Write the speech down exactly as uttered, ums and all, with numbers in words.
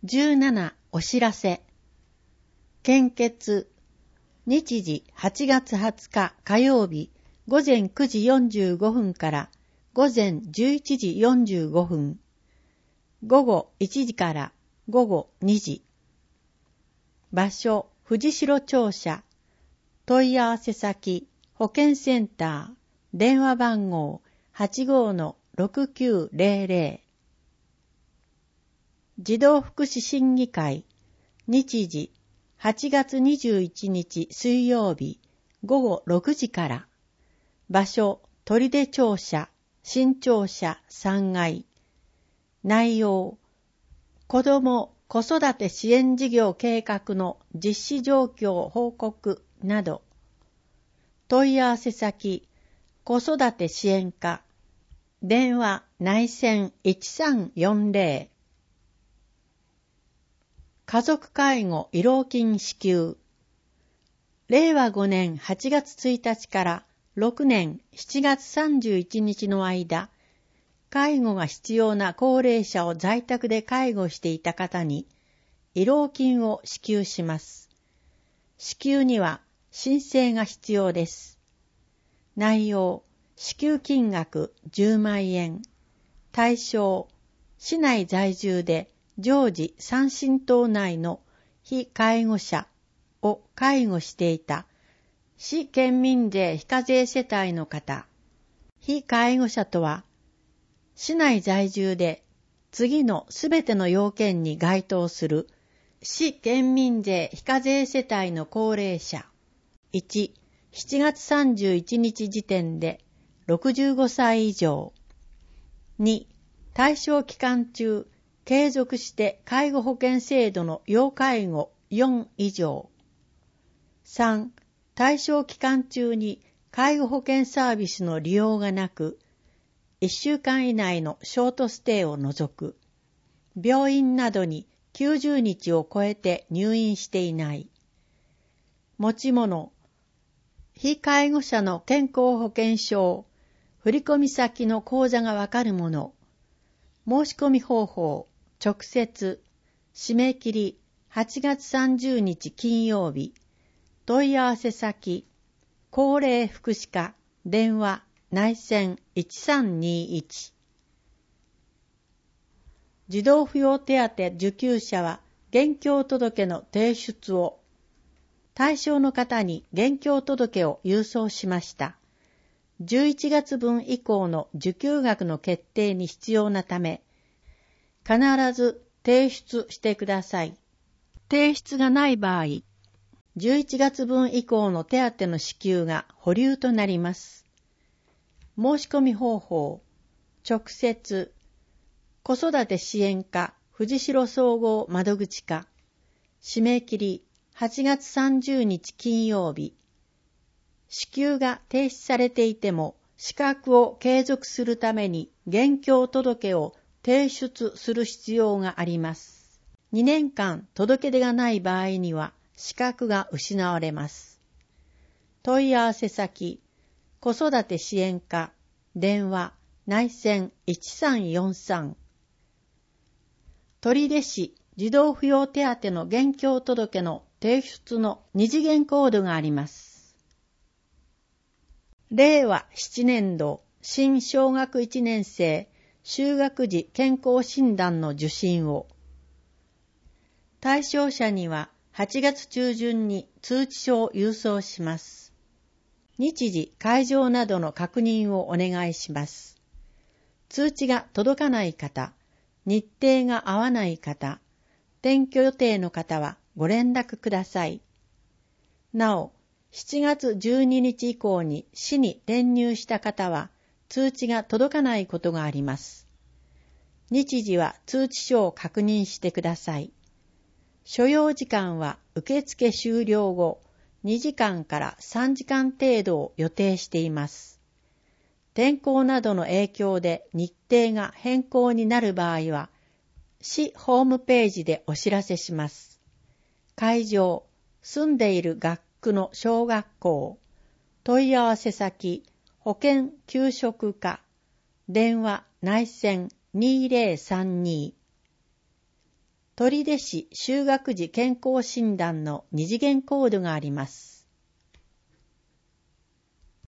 じゅうななお知らせ。献血。日時はちがつはつか火曜日ごぜんくじよんじゅうごふんからごぜんじゅういちじよんじゅうごふん。ごごいちじからごごにじ。場所、藤代庁舎。問い合わせ先、保健センター。電話番号 はちごのろくきゅうぜろぜろ。児童福祉審議会。日時はちがつにじゅういちにち水曜日ごごろくじから。場所、取手庁舎、新庁舎さんがい。内容、子ども・子育て支援事業計画の実施状況報告など。問い合わせ先、子育て支援課。電話内線いちさんよんぜろ。家族介護慰労金支給。れいわごねんはちがつついたちからろくねんしちがつさんじゅういちにちの間、介護が必要な高齢者を在宅で介護していた方に、慰労金を支給します。支給には申請が必要です。内容、支給金額じゅうまんえん。対象、市内在住で常時三親等内の被介護者を介護していた市県民税非課税世帯の方。被介護者とは、市内在住で次のすべての要件に該当する市県民税非課税世帯の高齢者。いち、しちがつさんじゅういちにち時点でろくじゅうごさい以上。に、対象期間中、継続して介護保険制度の要介護よん以上。さん、対象期間中に介護保険サービスの利用がなく、いっしゅうかん以内のショートステイを除く。病院などにきゅうじゅうにちを超えて入院していない。持ち物、被介護者の健康保険証、振込先の口座がわかるもの。申し込み方法、直接、締め切りはちがつさんじゅうにち金曜日。問い合わせ先、高齢福祉課、電話、内線いちさんにいち。児童扶養手当受給者は、現況届の提出を。対象の方に現況届を郵送しました。じゅういちがつぶん以降の受給額の決定に必要なため、必ず提出してください。提出がない場合、じゅういちがつぶん以降の手当の支給が保留となります。申し込み方法、直接、子育て支援課藤代総合窓口課、締め切りはちがつさんじゅうにち金曜日。支給が停止されていても、資格を継続するために現況届を提出する必要があります。にねんかん届け出がない場合には資格が失われます。問い合わせ先、子育て支援課、電話、内線いちさんよんさん。取手市児童扶養手当の現況届の提出の二次元コードがあります。れいわななねんど新小学いちねん生就学時健康診断の受診を。対象者にははちがつちゅうじゅんに通知書を郵送します。日時、会場などの確認をお願いします。通知が届かない方、日程が合わない方、転居予定の方はご連絡ください。なお、しちがつじゅうににち以降に市に転入した方は通知が届かないことがあります。日時は通知書を確認してください。所要時間は受付終了後にじかんからさんじかん程度を予定しています。天候などの影響で日程が変更になる場合は、市ホームページでお知らせします。会場、住んでいる学区の小学校、問い合わせ先、保健給食課、電話内線にせんさんじゅうに。 取手市就学時健康診断の二次元コードがあります。